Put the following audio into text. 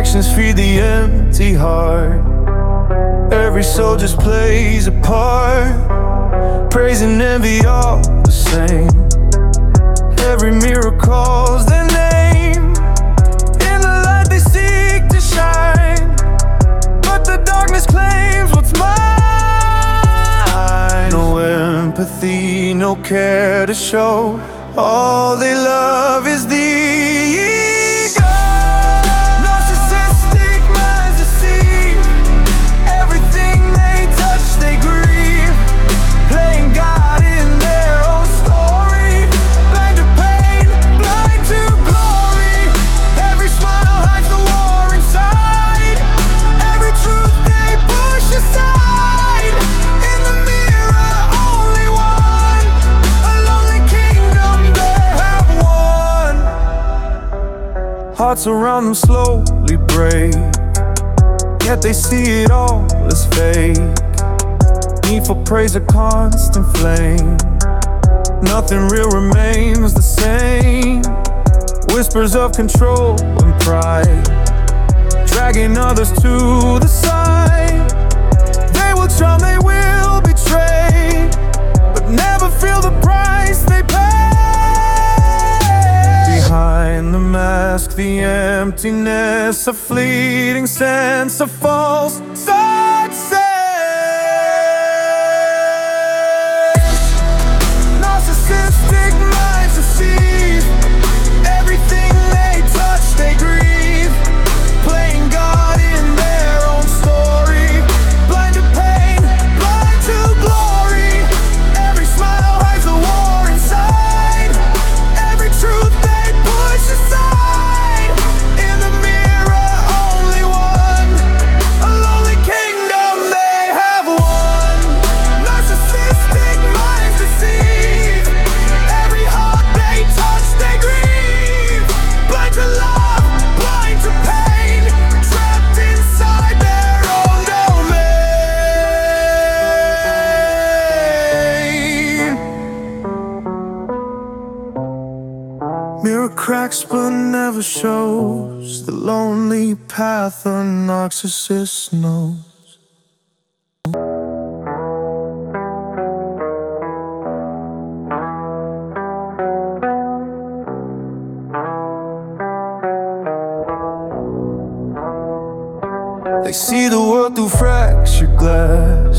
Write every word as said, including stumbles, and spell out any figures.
Distractions feed the empty heart. Every soul just plays a part. Praise and envy all the same. Every mirror calls their name. In the light they seek to shine, but the darkness claims what's mine. No empathy, no care to show. All they love is the ego. Narcissistic minds deceive. Everything they touch they grieve. Playing God in their own story. Blind to pain, blind to glory. Every smile hides the war inside. Every truth they push aside. In the mirror only one. A lonely kingdom they have won. Hearts around them slowly break, yet they see it all as fake. Need for praise a constant flame. Nothing real remains the same. Whispers of control and pride, dragging others to the side. They will charm, they will betray, but never feel the price they pay. Behind the mask, the emptiness, a fleeting sense of false success. Narcissistic minds deceive. Everything they touch they grieve. Playing God in their own story. Blind to pain, blind to glory. Every smile hides a war inside. Every truth they push aside. In the mirror only one. A lonely kingdom they have won. Narcissistic minds deceive. Every heart they touch they grieve. Blind to love, blind to pain. Trapped inside their own domain. Mirror cracks but never shows the lonely path a narcissist knows. They see the world through fractured glass.